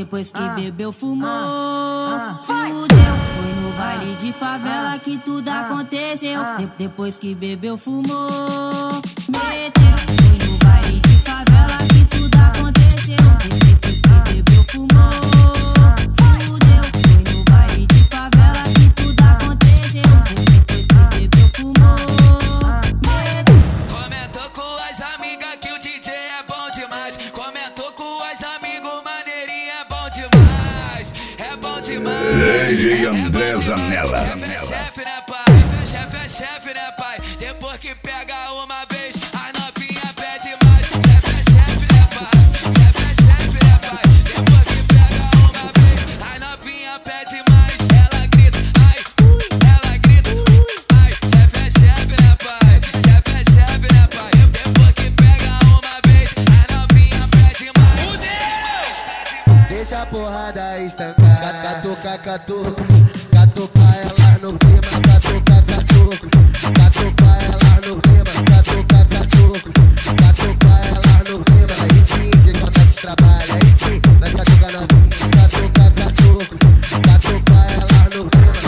Depois que bebeu, fumou, fudeu. Foi no baile de favela que tudo aconteceu. Depois que bebeu, fumou, meteu. Foi no baile de favela que tudo aconteceu. Depois que bebeu, fumou, fudeu. Foi no baile de favela que tudo aconteceu. Depois que bebeu, fumou, meteu. Comentou com as amigas que o DJ é bom demais. Comentou com as amigos, maneirinha é bom demais. É bom demais. DJ André Zanella. Chefe é chefe, né, pai? Chefe é chefe, né, pai? Depois que pega uma vez, a novinha pede mais. Chefe é chefe, né, pai? Chefe é chefe, né, pai? Depois que pega uma vez, a novinha pede mais. Ela grita, ai, ela grita, ai. Chefe é chefe, né, pai? Chefe é chefe, né, pai? Depois que pega uma vez, a novinha pede mais. Deixa a porrada estancar. Catuca, catuca, catuca ela no clima. Catuca, catuca, catuca ela no clima. Catuca, catuca, catuca ela no clima. Aí sim, que conta de trabalho. Aí sim, vai catuca na catuca, catuca, catuca ela no clima.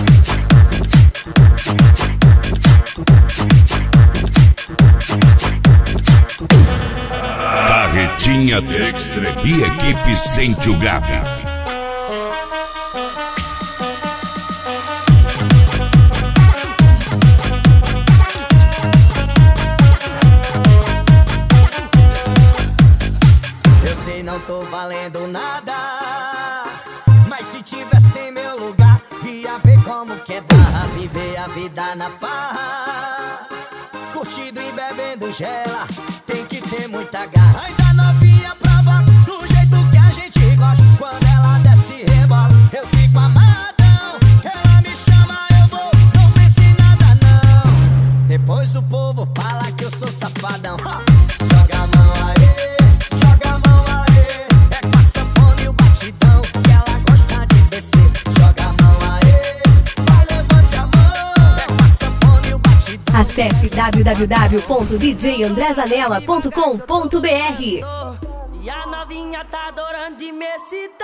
Carretinha Dextre e equipe Sente o Grave. Eu sei, não tô valendo nada, mas se tivesse em meu lugar, ia ver como que é barra, viver a vida na farra, curtindo e bebendo gela, tem que ter muita garra. Ainda novinha prova do jeito que a gente gosta. Quando ela desce e rebola, eu fico amarradão. Ela me chama, eu vou, não pense em nada não. Depois o povo fala que eu sou safadão. Joga a mão aí, joga a mão aí. É com a sanfona e o batidão que ela gosta de descer. Joga a mão aí, vai, levante a mão. É com a sanfona e o batidão. Acesse www.djandrezanella.com.br. E a novinha tá adorando de me excitar.